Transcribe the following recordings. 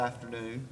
Afternoon.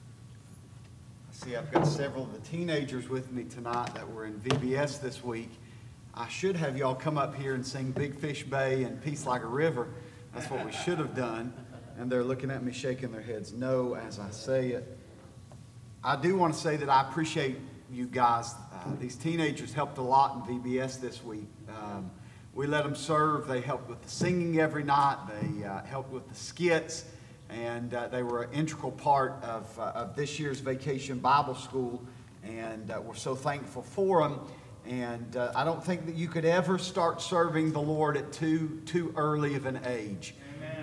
I see I've got several of the teenagers with me tonight that were in VBS this week. I should have y'all come up here and sing Big Fish Bay and Peace Like a River. That's what we should have done. And they're looking at me shaking their heads no as I say it. I do want to say that I appreciate you guys. These teenagers helped a lot in VBS this week. We let them serve. They helped with the singing every night. They helped with the skits. And they were an integral part of this year's Vacation Bible School, and we're so thankful for them. And I don't think that you could ever start serving the Lord at too early of an age.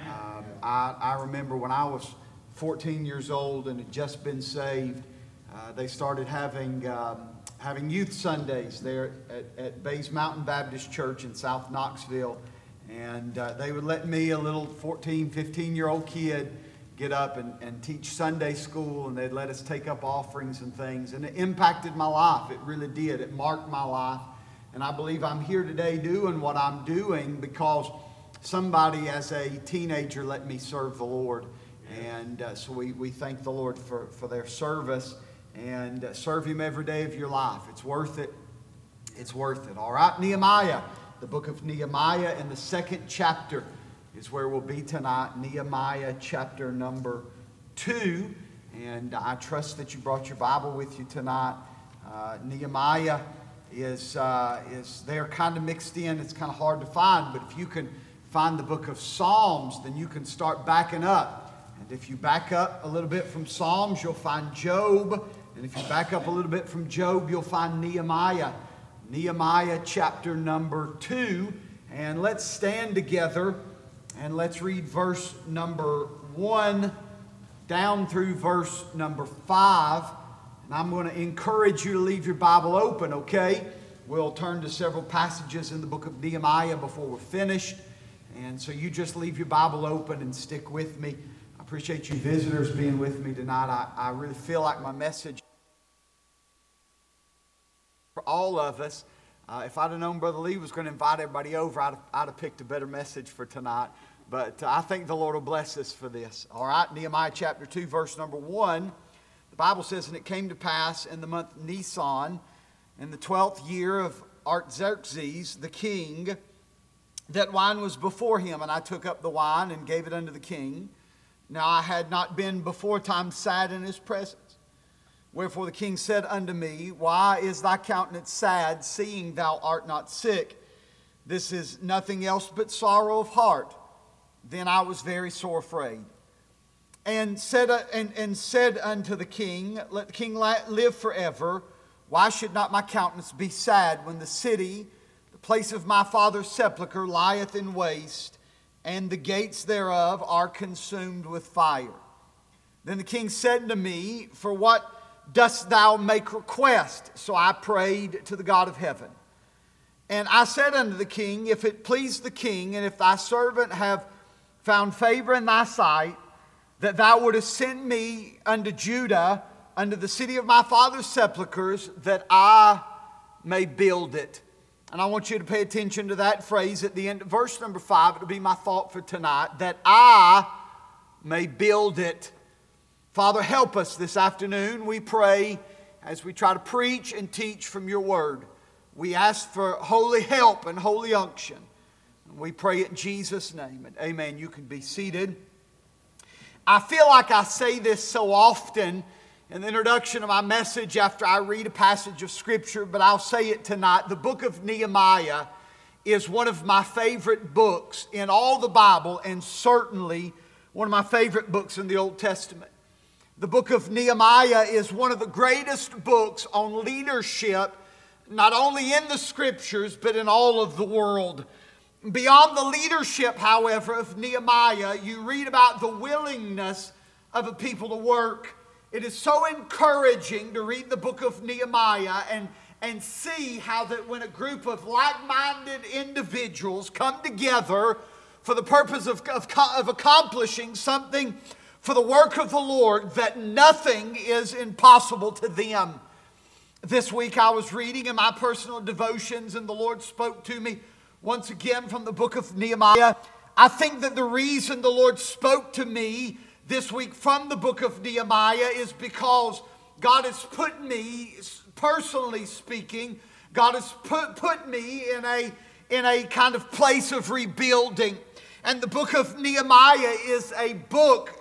I remember when I was 14 years old and had just been saved, they started having youth Sundays there at Bays Mountain Baptist Church in South Knoxville. And they would let me, a little 14, 15-year-old kid, get up and teach Sunday school, and they'd let us take up offerings and things. And it impacted my life. It really did. It marked my life. And I believe I'm here today doing what I'm doing because somebody as a teenager let me serve the Lord. And so we thank the Lord for their service, and serve Him every day of your life. It's worth it. It's worth it. All right, Nehemiah. The book of Nehemiah in the second chapter is where we'll be tonight. Nehemiah chapter number 2. And I trust that you brought your Bible with you tonight. Nehemiah is there kind of mixed in. It's kind of hard to find. But if you can find the book of Psalms, then you can start backing up. And if you back up a little bit from Psalms, you'll find Job. And if you back up a little bit from Job, you'll find Nehemiah. Nehemiah chapter number 2, and let's stand together and let's read verse number 1 down through verse number 5. And I'm going to encourage you to leave your Bible open, okay? We'll turn to several passages in the book of Nehemiah before we're finished. And so you just leave your Bible open and stick with me. I appreciate you visitors being with me tonight. I really feel like my message for all of us. If I'd have known Brother Lee was going to invite everybody over, I'd have picked a better message for tonight. But I think the Lord will bless us for this. All right, Nehemiah chapter 2, verse number 1. The Bible says, "And it came to pass in the month Nisan, in the 12th year of Artaxerxes the king, that wine was before him. And I took up the wine and gave it unto the king. Now I had not been before time sad in his presence. Wherefore the king said unto me, Why is thy countenance sad, seeing thou art not sick? This is nothing else but sorrow of heart. Then I was very sore afraid. And said unto the king, Let the king live forever. Why should not my countenance be sad when the city, the place of my father's sepulchre, lieth in waste, and the gates thereof are consumed with fire? Then the king said unto me, For what dost thou make request? So I prayed to the God of heaven. And I said unto the king, If it please the king, and if thy servant have found favor in thy sight, that thou wouldest send me unto Judah, unto the city of my father's sepulchres, that I may build it. And I want you to pay attention to that phrase at the end of verse number 5. It'll be my thought for tonight, that I may build it. Father, help us this afternoon, we pray, as we try to preach and teach from your word. We ask for holy help and holy unction. And we pray it in Jesus' name. And amen. You can be seated. I feel like I say this so often in the introduction of my message after I read a passage of Scripture, but I'll say it tonight. The book of Nehemiah is one of my favorite books in all the Bible, and certainly one of my favorite books in the Old Testament. The book of Nehemiah is one of the greatest books on leadership, not only in the Scriptures, but in all of the world. Beyond the leadership, however, of Nehemiah, you read about the willingness of a people to work. It is so encouraging to read the book of Nehemiah and see how that when a group of like-minded individuals come together for the purpose of accomplishing something for the work of the Lord, that nothing is impossible to them. This week I was reading in my personal devotions, and the Lord spoke to me once again from the book of Nehemiah. I think that the reason the Lord spoke to me this week from the book of Nehemiah is because God has put me, personally speaking, God has put me in a kind of place of rebuilding. And the book of Nehemiah is a book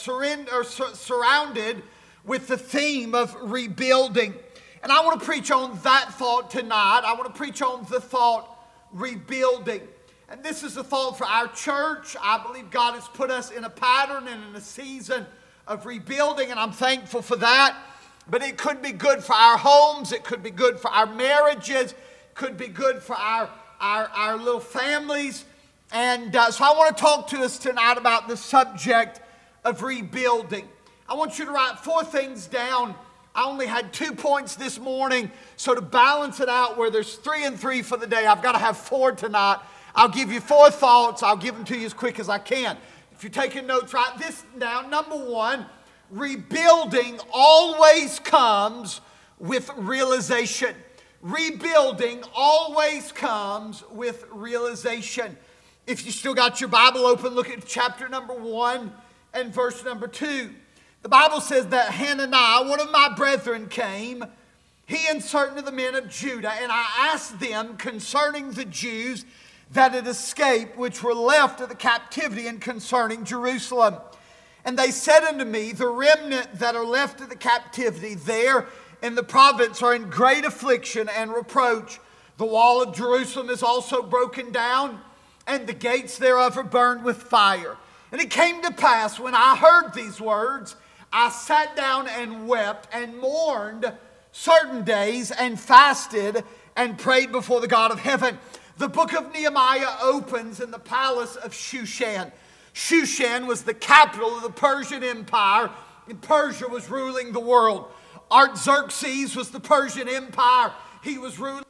surrounded with the theme of rebuilding. And I want to preach on that thought tonight. I want to preach on the thought rebuilding. And this is a thought for our church. I believe God has put us in a pattern and in a season of rebuilding, and I'm thankful for that. But it could be good for our homes. It could be good for our marriages. It could be good for our little families. And so I want to talk to us tonight about the subject of rebuilding. I want you to write 4 things down. I only had 2 points this morning, so to balance it out where there's 3 and 3 for the day, I've got to have 4 tonight. I'll give you 4 thoughts. I'll give them to you as quick as I can. If you're taking notes, write this down. Number 1, rebuilding always comes with realization. Rebuilding always comes with realization. If you still got your Bible open, look at chapter number 1 and verse number 2. The Bible says that Hananiah, one of my brethren, came, he and certain of the men of Judah, and I asked them concerning the Jews that had escaped, which were left of the captivity, and concerning Jerusalem. And they said unto me, the remnant that are left of the captivity there in the province are in great affliction and reproach. The wall of Jerusalem is also broken down, and the gates thereof are burned with fire. And it came to pass, when I heard these words, I sat down and wept and mourned certain days and fasted and prayed before the God of heaven. The book of Nehemiah opens in the palace of Shushan. Shushan was the capital of the Persian Empire, and Persia was ruling the world. Artaxerxes was the Persian Empire. He was ruling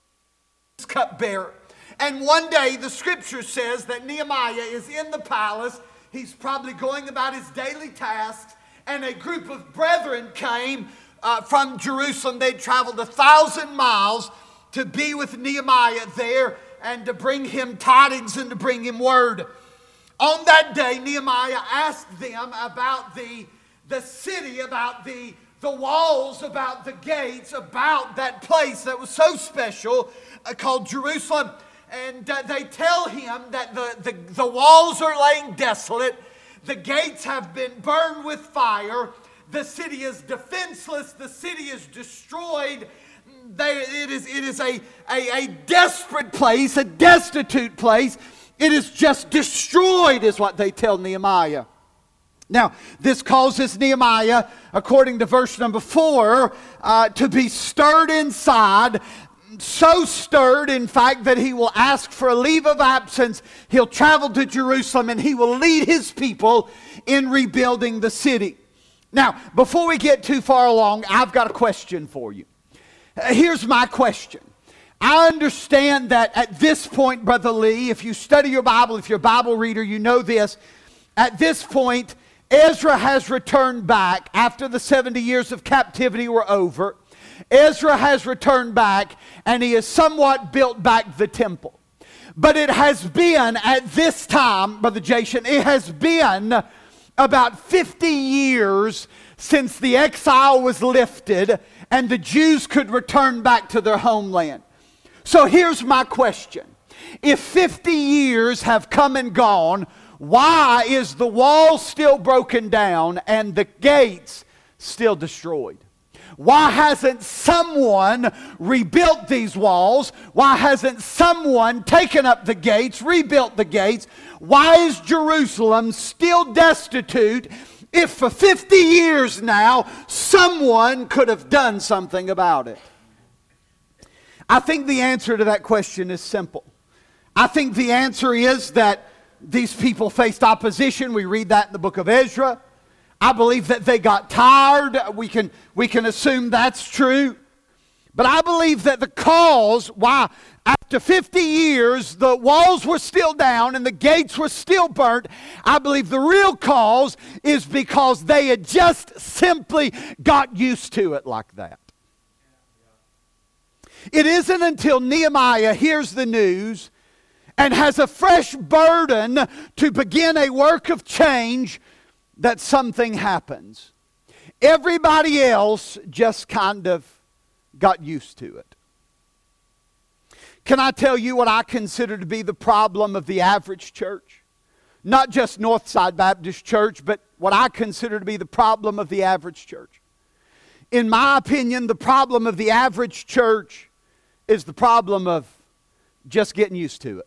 his cupbearer. And one day the scripture says that Nehemiah is in the palace. He's probably going about his daily tasks, and a group of brethren came from Jerusalem. They'd traveled 1,000 miles to be with Nehemiah there and to bring him tidings and to bring him word. On that day, Nehemiah asked them about the city, about the walls, about the gates, about that place that was so special called Jerusalem. And they tell him that the walls are laying desolate. The gates have been burned with fire. The city is defenseless. The city is destroyed. It is a desperate place, a destitute place. It is just destroyed, is what they tell Nehemiah. Now, this causes Nehemiah, according to verse number 4, to be stirred inside. So stirred, in fact, that he will ask for a leave of absence. He'll travel to Jerusalem and he will lead his people in rebuilding the city. Now, before we get too far along, I've got a question for you. Here's my question. I understand that at this point, Brother Lee, if you study your Bible, if you're a Bible reader, you know this. At this point, Ezra has returned back after the 70 years of captivity were over. Ezra has returned back and he has somewhat built back the temple. But it has been at this time, Brother Jason, it has been about 50 years since the exile was lifted and the Jews could return back to their homeland. So here's my question. If 50 years have come and gone, why is the wall still broken down and the gates still destroyed? Why hasn't someone rebuilt these walls? Why hasn't someone taken up the gates, rebuilt the gates? Why is Jerusalem still destitute if for 50 years now someone could have done something about it? I think the answer to that question is simple. I think the answer is that these people faced opposition. We read that in the book of Ezra. I believe that they got tired. We can assume that's true. But I believe that the cause why after 50 years the walls were still down and the gates were still burnt, I believe the real cause is because they had just simply got used to it like that. It isn't until Nehemiah hears the news and has a fresh burden to begin a work of change that something happens, everybody else just kind of got used to it. Can I tell you what I consider to be the problem of the average church? Not just Northside Baptist Church, but what I consider to be the problem of the average church. In my opinion, the problem of the average church is the problem of just getting used to it.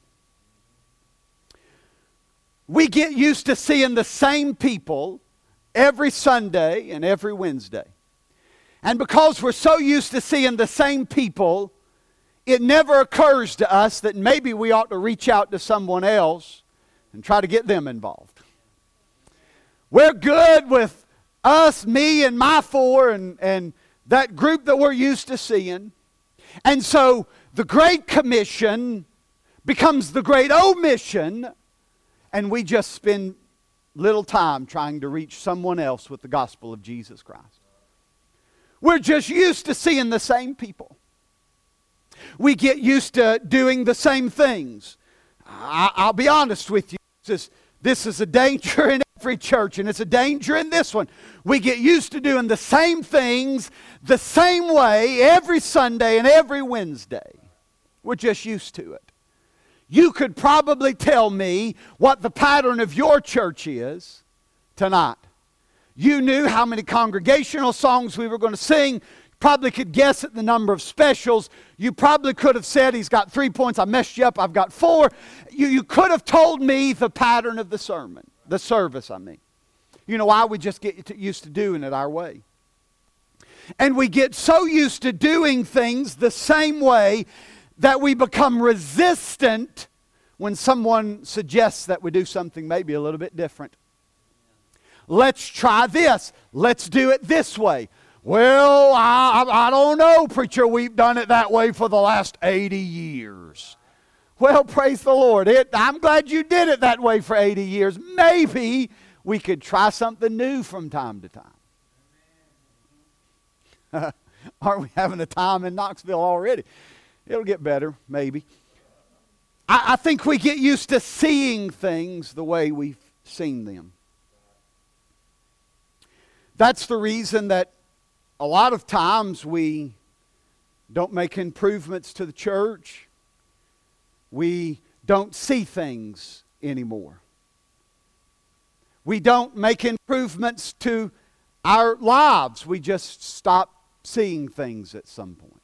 We get used to seeing the same people every Sunday and every Wednesday. And because we're so used to seeing the same people, it never occurs to us that maybe we ought to reach out to someone else and try to get them involved. We're good with us, me, and my four, and that group that we're used to seeing. And so the Great Commission becomes the Great Omission, and we just spend little time trying to reach someone else with the gospel of Jesus Christ. We're just used to seeing the same people. We get used to doing the same things. I'll be honest with you. This is a danger in every church, and it's a danger in this one. We get used to doing the same things the same way every Sunday and every Wednesday. We're just used to it. You could probably tell me what the pattern of your church is tonight. You knew how many congregational songs we were going to sing. Probably could guess at the number of specials. You probably could have said, he's got 3 points, I messed you up, I've got 4. You could have told me the pattern of the sermon, the service, I mean. You know why? We just get used to doing it our way. And we get so used to doing things the same way that we become resistant when someone suggests that we do something maybe a little bit different. Let's try this. Let's do it this way. Well, I don't know, preacher. We've done it that way for the last 80 years. Well, praise the Lord. I'm glad you did it that way for 80 years. Maybe we could try something new from time to time. Aren't we having a time in Knoxville already? It'll get better, maybe. I think we get used to seeing things the way we've seen them. That's the reason that a lot of times we don't make improvements to the church. We don't see things anymore. We don't make improvements to our lives. We just stop seeing things at some point.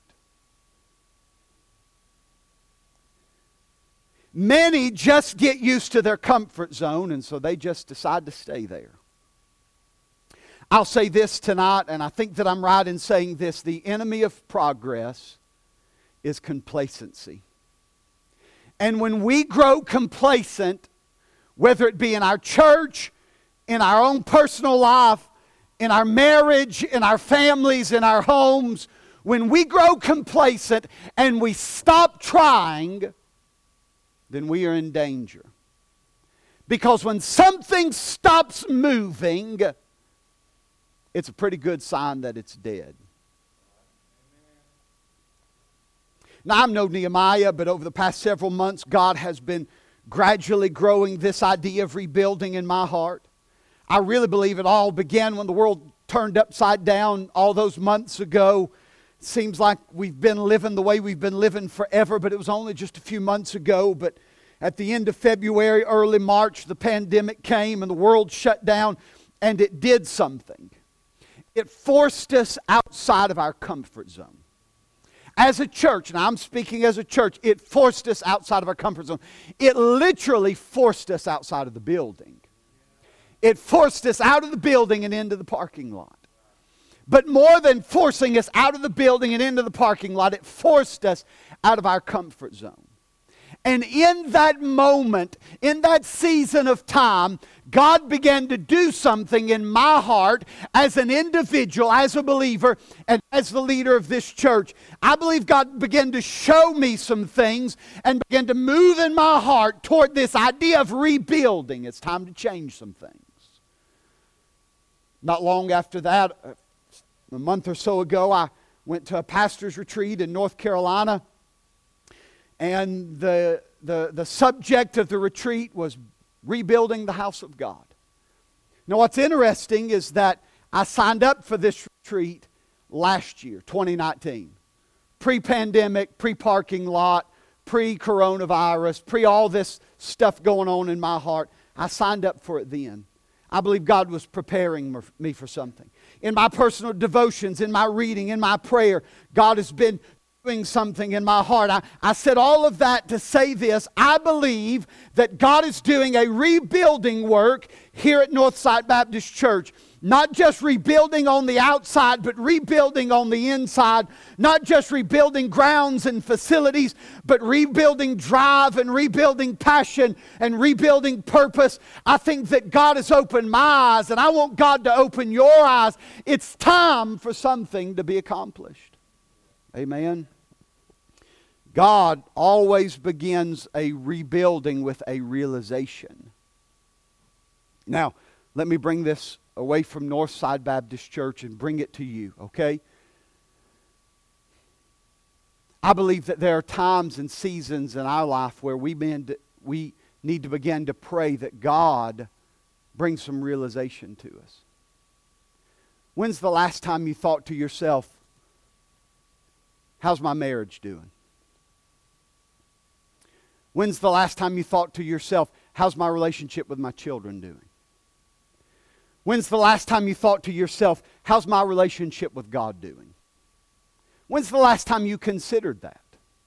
Many just get used to their comfort zone, and so they just decide to stay there. I'll say this tonight, and I think that I'm right in saying this. The enemy of progress is complacency. And when we grow complacent, whether it be in our church, in our own personal life, in our marriage, in our families, in our homes, when we grow complacent and we stop trying, then we are in danger. Because when something stops moving, it's a pretty good sign that it's dead. Now, I'm no Nehemiah, but over the past several months, God has been gradually growing this idea of rebuilding in my heart. I really believe it all began when the world turned upside down all those months ago. It seems like we've been living the way we've been living forever, but it was only just a few months ago. But at the end of February, early March, the pandemic came and the world shut down, and it did something. It forced us outside of our comfort zone. As a church, and I'm speaking as a church, it forced us outside of our comfort zone. It literally forced us outside of the building. It forced us out of the building and into the parking lot. But more than forcing us out of the building and into the parking lot, it forced us out of our comfort zone. And in that moment, in that season of time, God began to do something in my heart as an individual, as a believer, and as the leader of this church. I believe God began to show me some things and began to move in my heart toward this idea of rebuilding. It's time to change some things. Not long after that, a month or so ago, I went to a pastor's retreat in North Carolina. And the subject of the retreat was rebuilding the house of God. Now what's interesting is that I signed up for this retreat last year, 2019. Pre-pandemic, pre-parking lot, pre-coronavirus, pre-all this stuff going on in my heart. I signed up for it then. I believe God was preparing me for something. In my personal devotions, in my reading, in my prayer, God has been doing something in my heart. I said all of that to say this. I believe that God is doing a rebuilding work here at Northside Baptist Church. Not just rebuilding on the outside, but rebuilding on the inside. Not just rebuilding grounds and facilities, but rebuilding drive and rebuilding passion and rebuilding purpose. I think that God has opened my eyes, and I want God to open your eyes. It's time for something to be accomplished. Amen. God always begins a rebuilding with a realization. Now, let me bring this away from Northside Baptist Church and bring it to you, okay? I believe that there are times and seasons in our life where we need to begin to pray that God brings some realization to us. When's the last time you thought to yourself, how's my marriage doing? When's the last time you thought to yourself, how's my relationship with my children doing? When's the last time you thought to yourself, how's my relationship with God doing? When's the last time you considered that?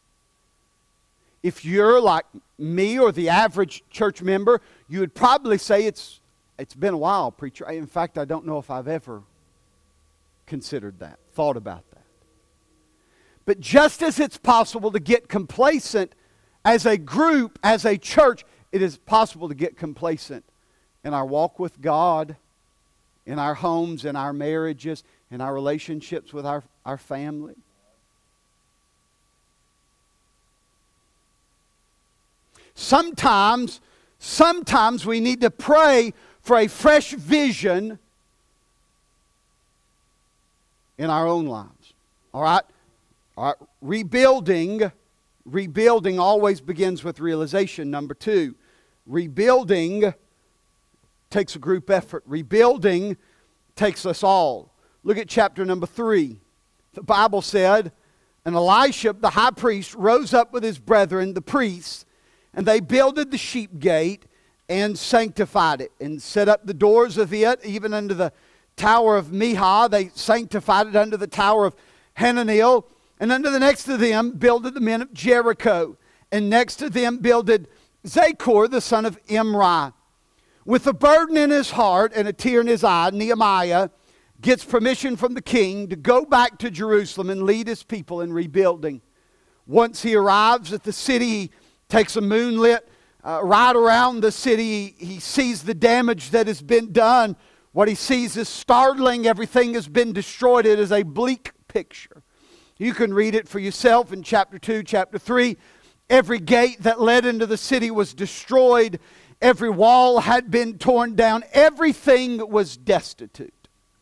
If you're like me or the average church member, you would probably say it's been a while, preacher. In fact, I don't know if I've ever considered that, thought about that. But just as it's possible to get complacent as a group, as a church, it is possible to get complacent in our walk with God, in our homes, in our marriages, in our relationships with our family. Sometimes we need to pray for a fresh vision in our own lives. All right? Rebuilding always begins with realization. Number 2, rebuilding takes a group effort. Rebuilding takes us all. Look at chapter number 3. The Bible said, and Elisha, the high priest, rose up with his brethren, the priests, and they builded the sheep gate and sanctified it, and set up the doors of it, even unto the tower of Mihah. They sanctified it unto the tower of Hananel, and unto the next of them builded the men of Jericho, and next to them builded Zachor, the son of Imri. With a burden in his heart and a tear in his eye, Nehemiah gets permission from the king to go back to Jerusalem and lead his people in rebuilding. Once he arrives at the city, he takes a moonlit ride around the city. He sees the damage that has been done. What he sees is startling. Everything has been destroyed. It is a bleak picture. You can read it for yourself in chapter 2, chapter 3. Every gate that led into the city was destroyed. Every wall had been torn down. Everything was destitute.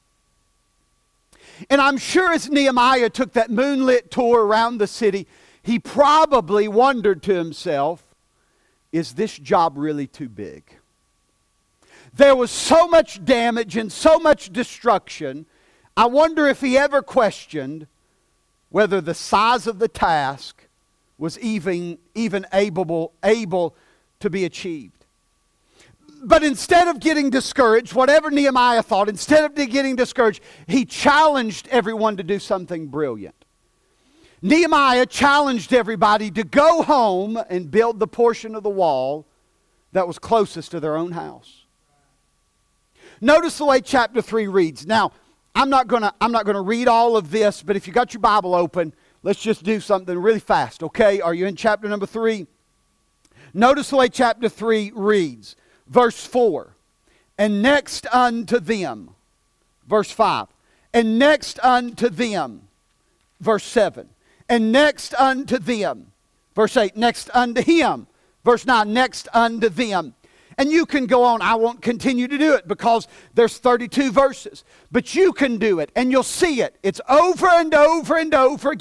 And I'm sure as Nehemiah took that moonlit tour around the city, he probably wondered to himself, is this job really too big? There was so much damage and so much destruction. I wonder if he ever questioned whether the size of the task was even able to be achieved. But instead of getting discouraged, whatever Nehemiah thought, instead of getting discouraged, he challenged everyone to do something brilliant. Nehemiah challenged everybody to go home and build the portion of the wall that was closest to their own house. Notice the way chapter 3 reads. Now, I'm not going to read all of this, but if you got your Bible open, let's just do something really fast, okay? Are you in chapter number 3? Notice the way chapter 3 reads. Verse 4, and next unto them. Verse 5, and next unto them. Verse 7, and next unto them. Verse 8, next unto him. Verse 9, next unto them. And you can go on. I won't continue to do it because there's 32 verses. But you can do it and you'll see it. It's over and over and over again.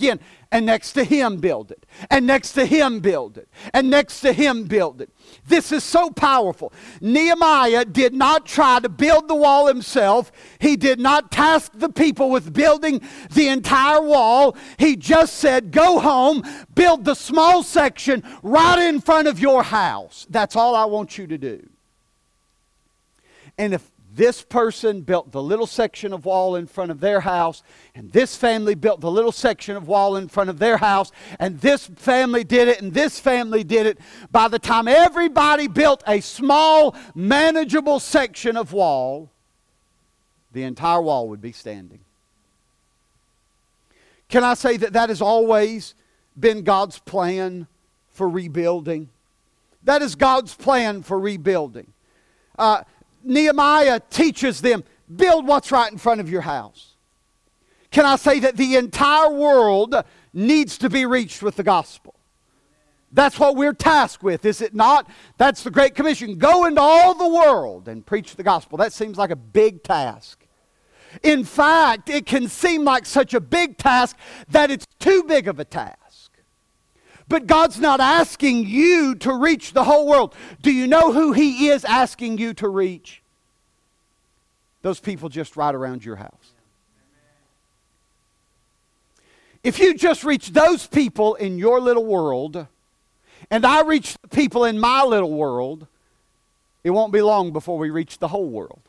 And next to him, build it. And next to him, build it. And next to him, build it. This is so powerful. Nehemiah did not try to build the wall himself. He did not task the people with building the entire wall. He just said, go home, build the small section right in front of your house. That's all I want you to do. And if this person built the little section of wall in front of their house, and this family built the little section of wall in front of their house, and this family did it, and this family did it. By the time everybody built a small, manageable section of wall, the entire wall would be standing. Can I say that that has always been God's plan for rebuilding? That is God's plan for rebuilding. Nehemiah teaches them, build what's right in front of your house. Can I say that the entire world needs to be reached with the gospel? That's what we're tasked with, is it not? That's the Great Commission. Go into all the world and preach the gospel. That seems like a big task. In fact, it can seem like such a big task that it's too big of a task. But God's not asking you to reach the whole world. Do you know who He is asking you to reach? Those people just right around your house. If you just reach those people in your little world, and I reach the people in my little world, it won't be long before we reach the whole world.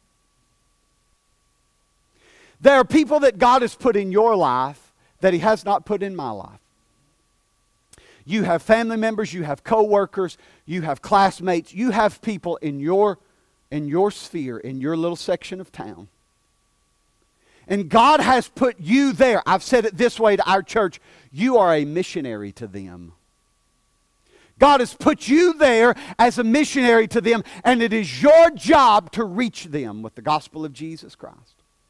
There are people that God has put in your life that He has not put in my life. You have family members, you have co-workers, you have classmates, you have people in your sphere, in your little section of town. And God has put you there. I've said it this way to our church, you are a missionary to them. God has put you there as a missionary to them, and it is your job to reach them with the gospel of Jesus Christ.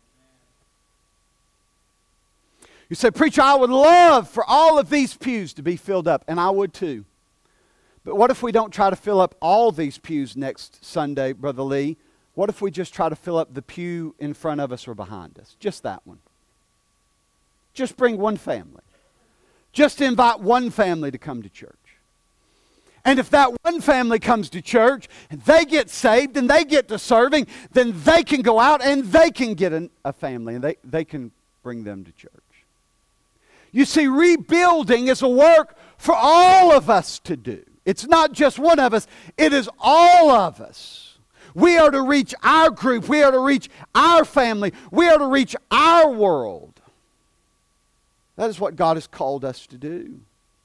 You say, preacher, I would love for all of these pews to be filled up, and I would too. But what if we don't try to fill up all these pews next Sunday, Brother Lee? What if we just try to fill up the pew in front of us or behind us? Just that one. Just bring one family. Just invite one family to come to church. And if that one family comes to church and they get saved and they get to serving, then they can go out and they can get a family and they can bring them to church. You see, rebuilding is a work for all of us to do. It's not just one of us, it is all of us. We are to reach our group, we are to reach our family, we are to reach our world. That is what God has called us to do.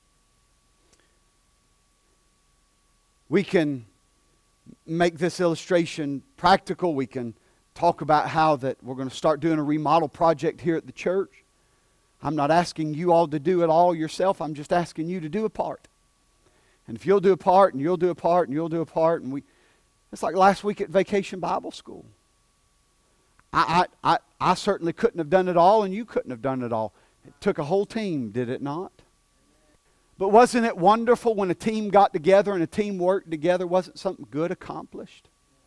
We can make this illustration practical. We can talk about how that we're going to start doing a remodel project here at the church. I'm not asking you all to do it all yourself. I'm just asking you to do a part. And if you'll do a part, and you'll do a part, and you'll do a part, and it's like last week at Vacation Bible School. I certainly couldn't have done it all, and you couldn't have done it all. It took a whole team, did it not? But wasn't it wonderful when a team got together and a team worked together? Wasn't something good accomplished?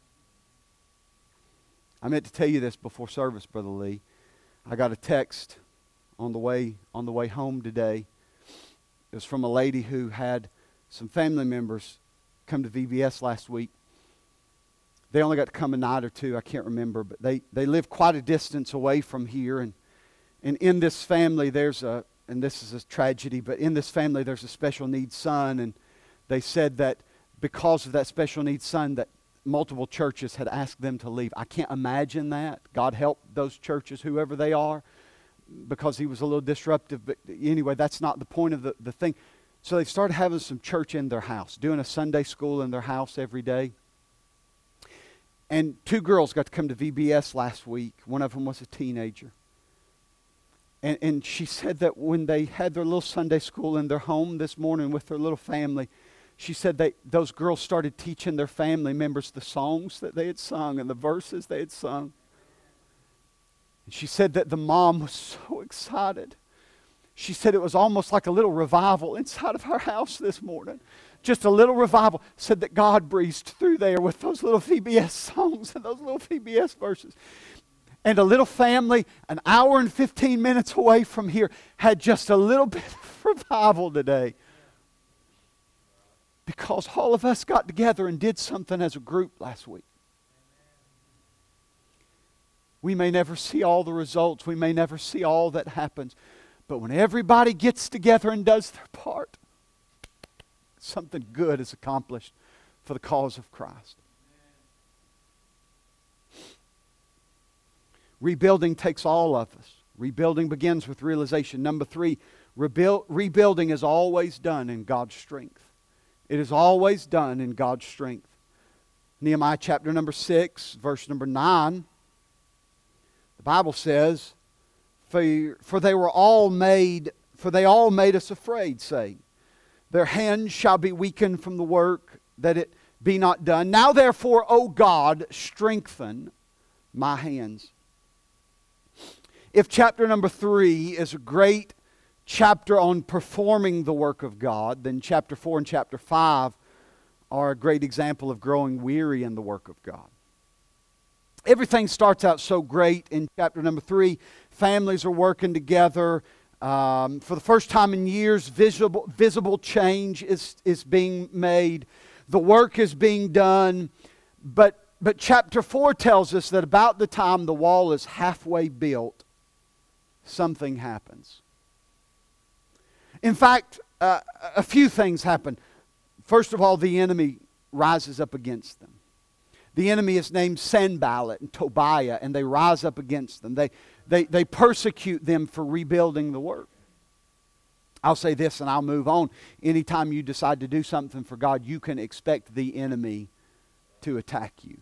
I meant to tell you this before service, Brother Lee. I got a text on the way home today. It was from a lady who had some family members come to VBS last week. They only got to come a night or two, I can't remember, but they live quite a distance away from here. And in this family, and this is a tragedy, but in this family there's a special needs son, and they said that because of that special needs son that multiple churches had asked them to leave. I can't imagine that. God help those churches, whoever they are, because he was a little disruptive. But anyway, that's not the point of the thing. So they started having some church in their house, doing a Sunday school in their house every day. And 2 girls got to come to VBS last week. One of them was a teenager. And she said that when they had their little Sunday school in their home this morning with their little family, she said those girls started teaching their family members the songs that they had sung and the verses they had sung. And she said that the mom was so excited. She said it was almost like a little revival inside of her house this morning. Just a little revival. Said that God breezed through there with those little VBS songs and those little VBS verses. And a little family, an hour and 15 minutes away from here, had just a little bit of revival today. Because all of us got together and did something as a group last week. We may never see all the results. We may never see all that happens. But when everybody gets together and does their part, something good is accomplished for the cause of Christ. Rebuilding takes all of us. Rebuilding begins with realization. Number 3, rebuilding is always done in God's strength. It is always done in God's strength. Nehemiah chapter number 6, verse number 9. The Bible says, For they all made us afraid, saying, Their hands shall be weakened from the work, that it be not done. Now therefore, O God, strengthen my hands. If chapter number 3 is a great chapter on performing the work of God, then chapter 4 and chapter 5 are a great example of growing weary in the work of God. Everything starts out so great in chapter number 3. Families are working together. For the first time in years, visible change is being made. The work is being done. But chapter 4 tells us that about the time the wall is halfway built, something happens. In fact, a few things happen. First of all, the enemy rises up against them. The enemy is named Sanballat and Tobiah, and they rise up against them. They persecute them for rebuilding the work. I'll say this and I'll move on. Anytime you decide to do something for God, you can expect the enemy to attack you.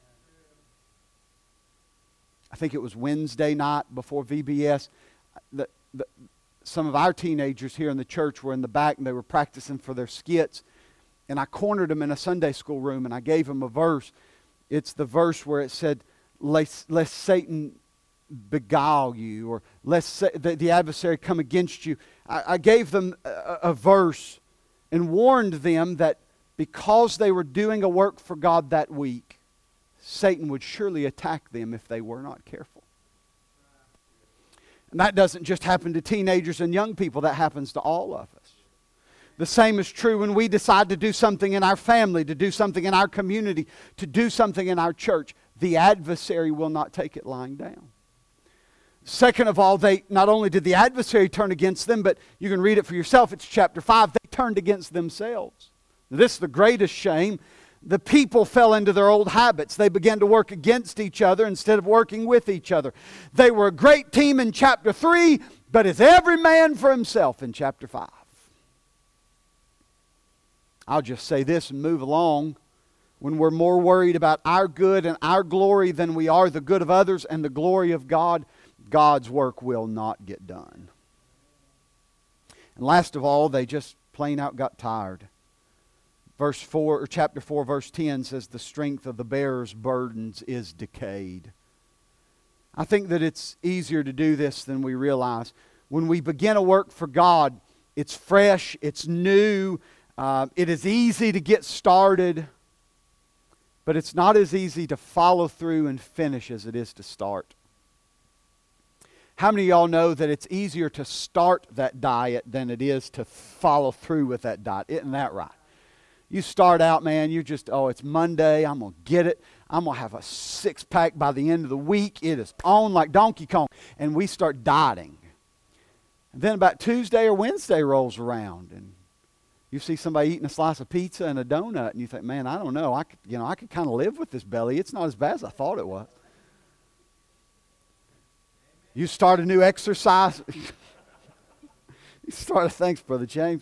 I think it was Wednesday night before VBS. Some of our teenagers here in the church were in the back and they were practicing for their skits. And I cornered them in a Sunday school room and I gave them a verse. It's the verse where it said, lest Satan beguile you, or lest the adversary come against you. I gave them a verse and warned them that because they were doing a work for God that week, Satan would surely attack them if they were not careful. And that doesn't just happen to teenagers and young people, that happens to all of us. The same is true when we decide to do something in our family, to do something in our community, to do something in our church. The adversary will not take it lying down. Second of all, not only did the adversary turn against them, but you can read it for yourself. It's chapter 5. They turned against themselves. This is the greatest shame. The people fell into their old habits. They began to work against each other instead of working with each other. They were a great team in chapter 3, but it's every man for himself in chapter 5. I'll just say this and move along. When we're more worried about our good and our glory than we are the good of others and the glory of God, God's work will not get done. And last of all, they just plain out got tired. Chapter 4, verse 10 says, the strength of the bearer's burdens is decayed. I think that it's easier to do this than we realize. When we begin a work for God, it's fresh, it's new, it is easy to get started, but it's not as easy to follow through and finish as it is to start. How many of y'all know that it's easier to start that diet than it is to follow through with that diet? Isn't that right? You start out, man, you're just, it's Monday, I'm going to get it. I'm going to have a six-pack by the end of the week. It is on like Donkey Kong. And we start dieting. And then about Tuesday or Wednesday rolls around, and you see somebody eating a slice of pizza and a donut, and you think, man, I don't know. I could kind of live with this belly. It's not as bad as I thought it was. You start a new exercise. Thanks, Brother James.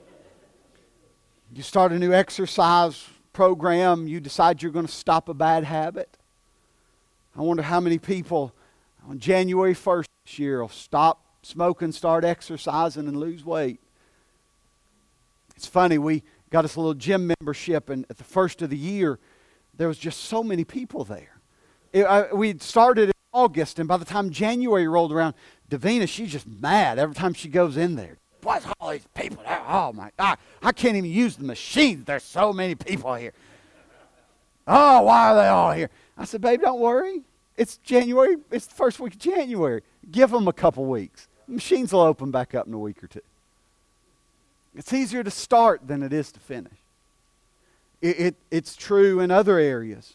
You start a new exercise program. You decide you're going to stop a bad habit. I wonder how many people on January 1st this year will stop smoking, start exercising, and lose weight. It's funny, we got us a little gym membership, and at the first of the year, there was just so many people there. We started in August, and by the time January rolled around, Davina, she's just mad every time she goes in there. What's all these people there? Oh, my God. I can't even use the machine. There's so many people here. Oh, why are they all here? I said, babe, don't worry. It's January. It's the first week of January. Give them a couple weeks. Machines will open back up in a week or two. It's easier to start than it is to finish. It's true in other areas.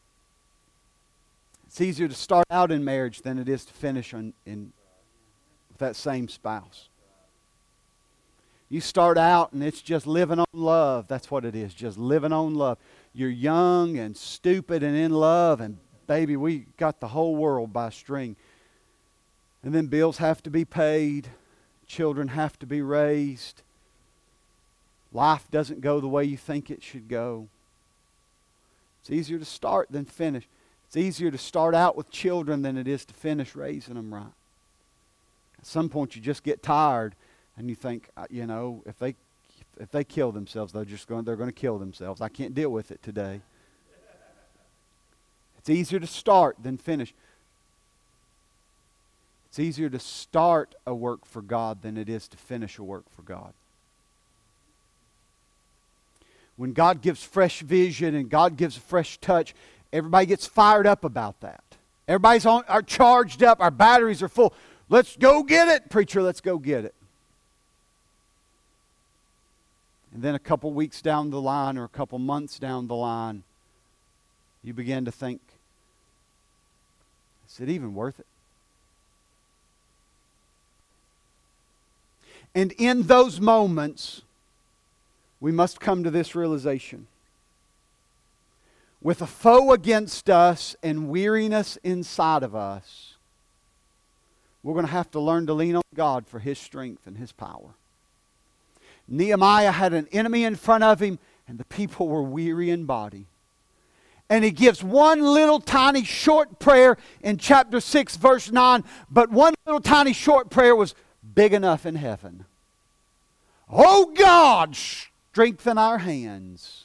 It's easier to start out in marriage than it is to finish with that same spouse. You start out and it's just living on love. That's what it is, just living on love. You're young and stupid and in love, and baby, we got the whole world by a string. And then bills have to be paid. Children have to be raised. Life doesn't go the way you think it should go. It's easier to start than finish. It's easier to start out with children than it is to finish raising them right. At some point you just get tired and you think, if they kill themselves, they're going to kill themselves. I can't deal with it today. It's easier to start than finish. It's easier to start a work for God than it is to finish a work for God. When God gives fresh vision and God gives a fresh touch, everybody gets fired up about that. Everybody's are charged up. Our batteries are full. Let's go get it, preacher. Let's go get it. And then a couple weeks down the line or a couple months down the line, you begin to think, is it even worth it? And in those moments, we must come to this realization. With a foe against us and weariness inside of us, we're going to have to learn to lean on God for His strength and His power. Nehemiah had an enemy in front of him, and the people were weary in body. And he gives one little tiny short prayer in chapter 6, verse 9. But one little tiny short prayer was big enough in heaven. Oh God, strengthen our hands.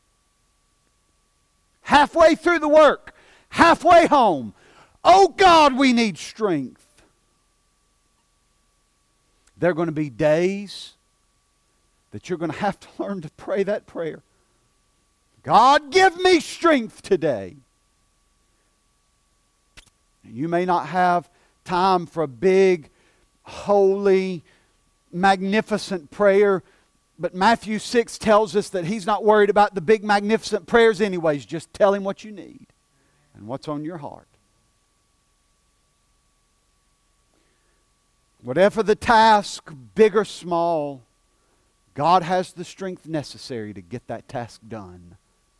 Halfway through the work, halfway home. Oh God, we need strength. There are going to be days that you're going to have to learn to pray that prayer. God, give me strength today. You may not have time for a big, holy, magnificent prayer, but Matthew 6 tells us that He's not worried about the big, magnificent prayers anyways. Just tell Him what you need and what's on your heart. Whatever the task, big or small, God has the strength necessary to get that task done.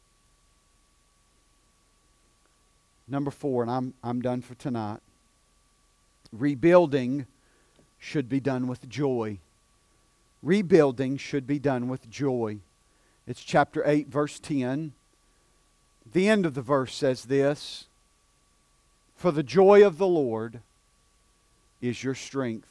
Number 4, and I'm done for tonight. Rebuilding should be done with joy. Rebuilding should be done with joy. It's chapter 8, verse 10. The end of the verse says this: "For the joy of the Lord is your strength."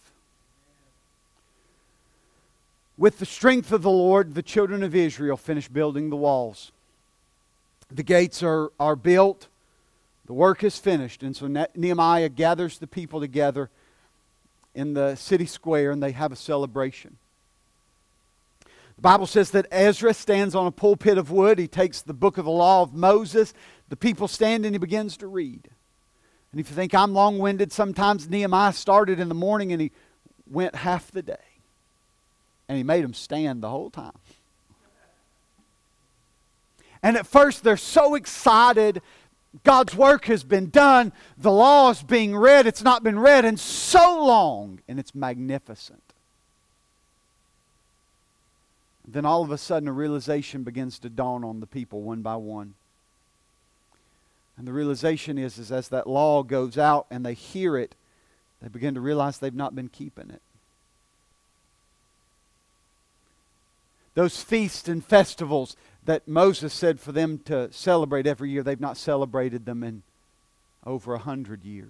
With the strength of the Lord, the children of Israel finished building the walls. The gates are built. The work is finished. And so Nehemiah gathers the people together in the city square and they have a celebration. The Bible says that Ezra stands on a pulpit of wood. He takes the book of the law of Moses. The people stand and he begins to read. And if you think I'm long-winded, sometimes Nehemiah started in the morning and he went half the day. And he made them stand the whole time. And at first they're so excited. God's work has been done. The law is being read. It's not been read in so long. And it's magnificent. Then all of a sudden a realization begins to dawn on the people one by one. And the realization is as that law goes out and they hear it, they begin to realize they've not been keeping it. Those feasts and festivals that Moses said for them to celebrate every year, they've not celebrated them in over 100 years.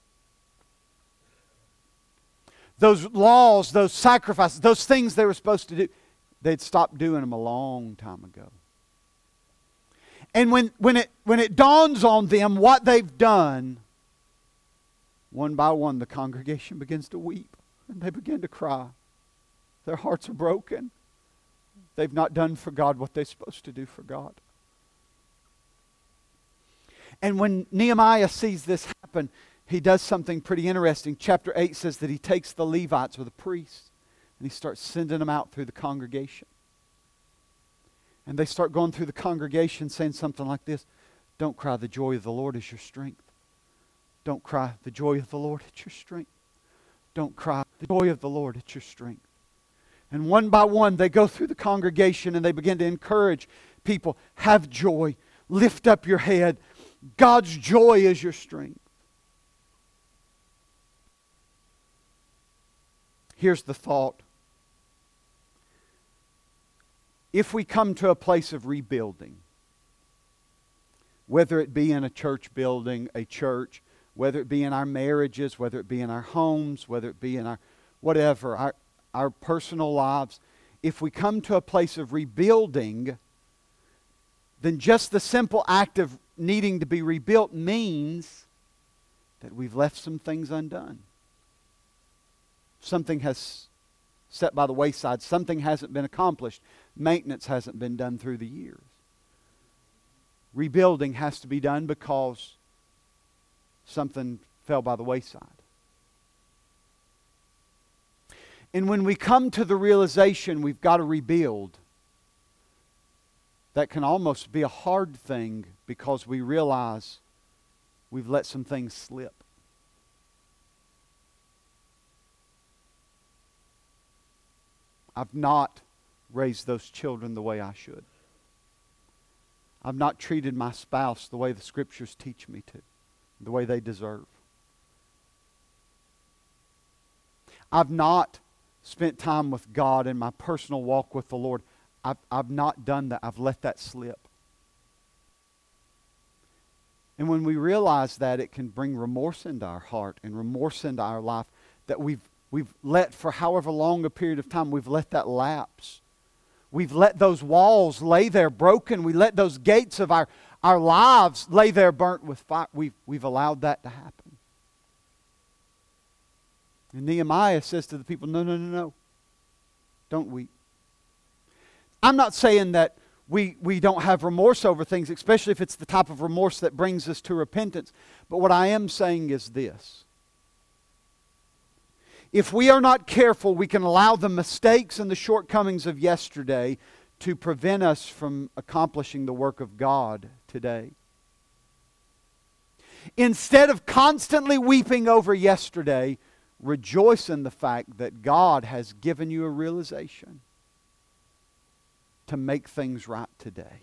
Those laws, those sacrifices, those things they were supposed to do, they'd stopped doing them a long time ago. And when it dawns on them what they've done, one by one the congregation begins to weep and they begin to cry. Their hearts are broken. They've not done for God what they're supposed to do for God. And when Nehemiah sees this happen, happen, he does something pretty interesting. Chapter 8 says that he takes the Levites or the priests and he starts sending them out through the congregation. And they start going through the congregation saying something like this: don't cry, the joy of the Lord is your strength. Don't cry, the joy of the Lord is your strength. Don't cry, the joy of the Lord is your strength. And one by one they go through the congregation and they begin to encourage people. Have joy. Lift up your head. God's joy is your strength. Here's the thought. If we come to a place of rebuilding, whether it be in a church building, a church, whether it be in our marriages, whether it be in our homes, whether it be in our whatever, our personal lives, if we come to a place of rebuilding, then just the simple act of needing to be rebuilt means that we've left some things undone. Something has set by the wayside. Something hasn't been accomplished. Maintenance hasn't been done through the years. Rebuilding has to be done because something fell by the wayside. And when we come to the realization we've got to rebuild, that can almost be a hard thing because we realize we've let some things slip. I've not raised those children the way I should. I've not treated my spouse the way the Scriptures teach me to, the way they deserve. I've not spent time with God in my personal walk with the Lord. I've not done that. I've let that slip. And when we realize that, it can bring remorse into our heart and remorse into our life that we've let, for however long a period of time, we've let that lapse. We've let those walls lay there broken. We let those gates of our lives lay there burnt with fire. We've allowed that to happen. And Nehemiah says to the people, no. Don't weep. I'm not saying that we don't have remorse over things, especially if it's the type of remorse that brings us to repentance. But what I am saying is this. If we are not careful, we can allow the mistakes and the shortcomings of yesterday to prevent us from accomplishing the work of God today. Instead of constantly weeping over yesterday, rejoice in the fact that God has given you a realization to make things right today.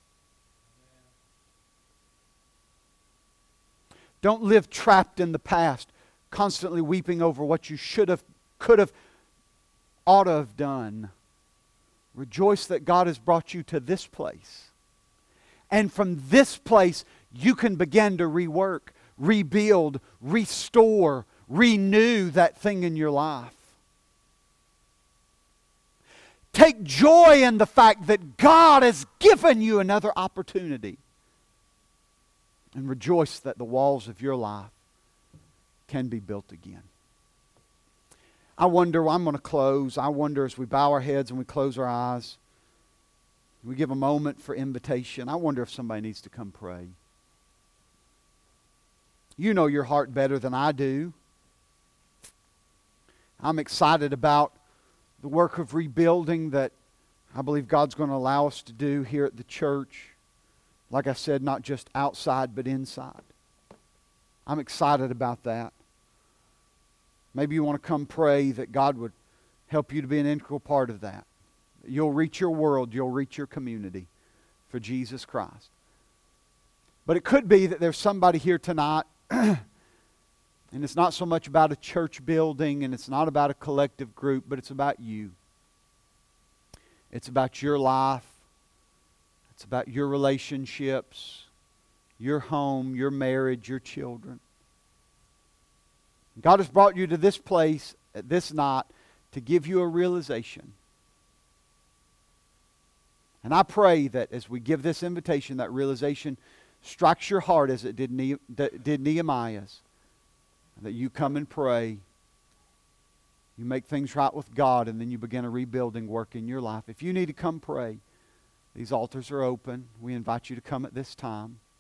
Don't live trapped in the past, constantly weeping over what you should have, could have, ought to have done. Rejoice that God has brought you to this place. And from this place, you can begin to rework, rebuild, restore, renew that thing in your life. Take joy in the fact that God has given you another opportunity. And rejoice that the walls of your life can be built again. I'm going to close. I wonder as we bow our heads and we close our eyes, we give a moment for invitation. I wonder if somebody needs to come pray. You know your heart better than I do. I'm excited about the work of rebuilding that I believe God's going to allow us to do here at the church. Like I said, not just outside but inside. I'm excited about that. Maybe you want to come pray that God would help you to be an integral part of that. You'll reach your world, you'll reach your community for Jesus Christ. But it could be that there's somebody here tonight and it's not so much about a church building and it's not about a collective group, but it's about you. It's about your life. It's about your relationships, your home, your marriage, your children. God has brought you to this place at this night to give you a realization. And I pray that as we give this invitation, that realization strikes your heart as it did Nehemiah's. That you come and pray. You make things right with God, and then you begin a rebuilding work in your life. If you need to come pray, these altars are open. We invite you to come at this time.